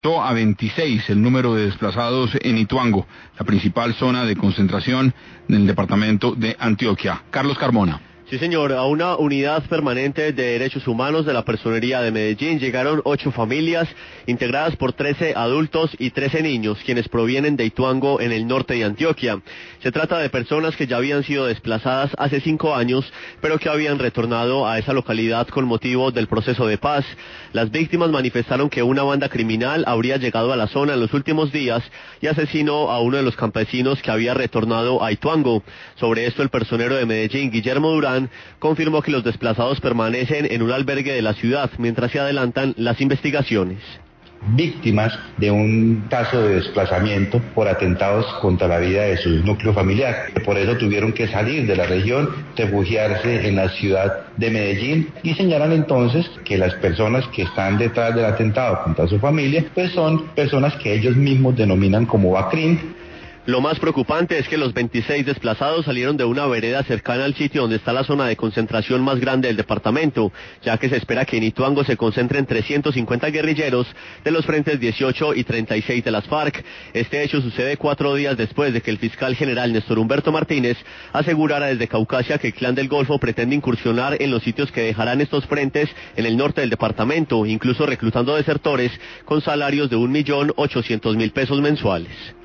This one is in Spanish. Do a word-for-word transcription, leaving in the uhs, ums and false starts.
A veintiséis el número de desplazados en Ituango, la principal zona de concentración del departamento de Antioquia. Carlos Carmona. Sí, señor, a una unidad permanente de derechos humanos de la Personería de Medellín llegaron ocho familias integradas por trece adultos y trece niños, quienes provienen de Ituango en el norte de Antioquia. Se trata de personas que ya habían sido desplazadas hace cinco años, pero que habían retornado a esa localidad con motivo del proceso de paz. Las víctimas manifestaron que una banda criminal habría llegado a la zona en los últimos días y asesinó a uno de los campesinos que había retornado a Ituango. Sobre esto, el personero de Medellín, Guillermo Durán, confirmó que los desplazados permanecen en un albergue de la ciudad mientras se adelantan las investigaciones. Víctimas de un caso de desplazamiento por atentados contra la vida de su núcleo familiar. Por eso tuvieron que salir de la región, refugiarse en la ciudad de Medellín, y señalan entonces que las personas que están detrás del atentado contra su familia pues son personas que ellos mismos denominan como BACRIM. Lo más preocupante es que los veintiséis desplazados salieron de una vereda cercana al sitio donde está la zona de concentración más grande del departamento, ya que se espera que en Ituango se concentren trescientos cincuenta guerrilleros de los frentes dieciocho y treinta y seis de las FARC. Este hecho sucede cuatro días después de que el fiscal general Néstor Humberto Martínez asegurara desde Caucasia que el Clan del Golfo pretende incursionar en los sitios que dejarán estos frentes en el norte del departamento, incluso reclutando desertores con salarios de un millón ochocientos mil pesos mensuales.